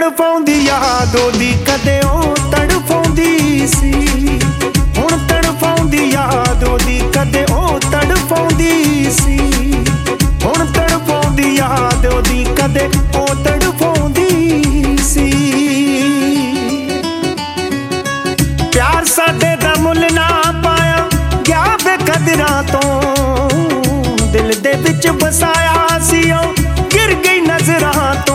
तड़पाउंदी याद ओदी कदे ओ तड़पाउंदी सी। हुण तड़पाउंदी याद ओदी कदे ओ तड़पाउंदी सी। हुण तड़पाउंदी याद ओदी कदे ओ तड़पाउंदी सी। प्यार साडे दा मुल ना पाया गया बेकदरां तो, दिल दे विच बसाया सी ओ गिर गई नजरां तो।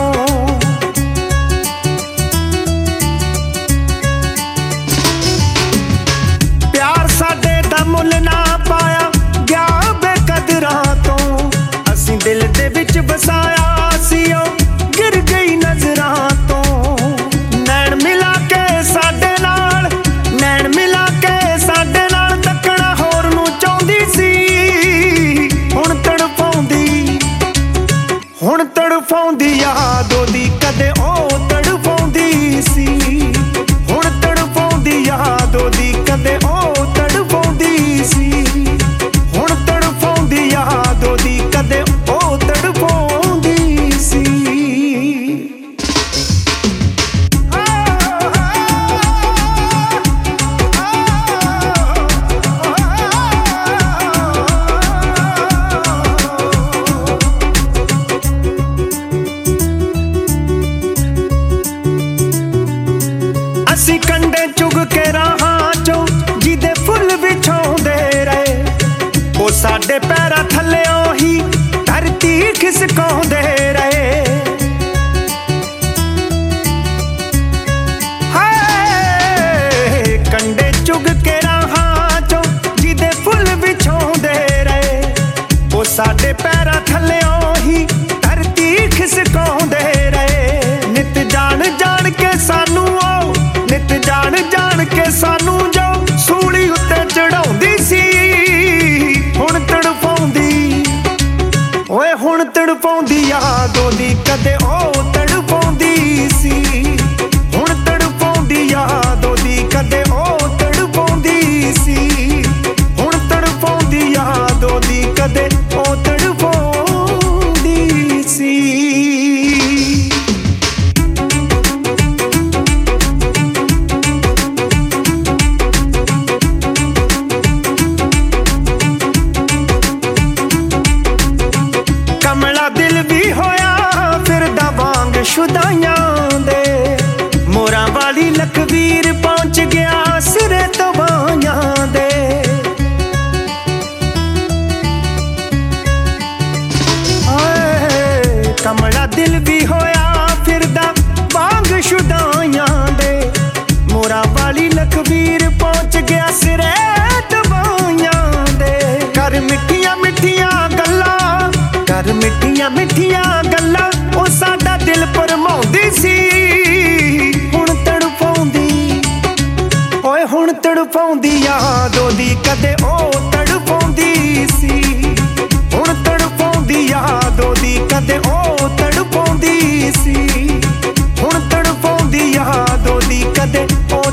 प्यार साडे दा मुल ना पाया गया बेकदरां तो, असीं दिल दे विच बसाया सी ओ गिर गई नजरां तो। नैन मिला के साडे नाल, नैन मिला के साडे नाल तकना होर नूं चाहुंदी सी। हुण तड़पाउंदी याद ओदी कदे ओ तड़पाउंदी सी। हुण तड़पाउंदी याद ओदी कदे ओ तड़पाउंदी सी। हुण तड़पाउंदी याद ओदी कदे ओ तड़पाउंदी सी। असी कंडे चुग के राहां चों जिदे फुल विछाउंदे रहे, ओ साडे पैरां थल्लेओं ही धरती खिसकाउंदे रहे। हाय कंडे चुग के राहां चों जिदे फुल विछाउंदे रहे, ओ साडे पैरां थल्लेओं ही धरती खिसकाउंदे रहे। नित जान जान के सानू नित जान जान के सानू जो सूली उत्ते चढ़ाउंदी सी। हुण तड़पाउंदी ओए हुण तड़पाउंदी याद ओदी कदे ओ तड़पाउंदी सी। हुण तड़पाउंदी याद ओदी कदे ओ तड़पाउंदी सी। हुण तड़पाउंदी याद ओदी कदे ओ तड़पाउंदी सी। कमला दिल भी होया फिरदा वांग शुदाइयां दे, मोरां वाली लखवीर पहुंच गया सिरे तो बाइयां दे। कमला दिल भी होया फिरदा वांग शुदाइयां दे, मोरां वाली लखवीर पहुंच गया सिरे तो बाइयां दे। कर मिठियां मिठियां गल्लां, कर मिठियां मिठियां गल्लां ओ साडा दिल भरमाउंदी सी। हुण तड़पाउंदी ओए हुण तड़पाउंदी याद ओदी कदे ओ तड़पाउंदी सी। हुण तड़पाउंदी याद ओदी कदे ओ तड़पाउंदी सी। हुण तड़पाउंदी याद ओदी कदे ओ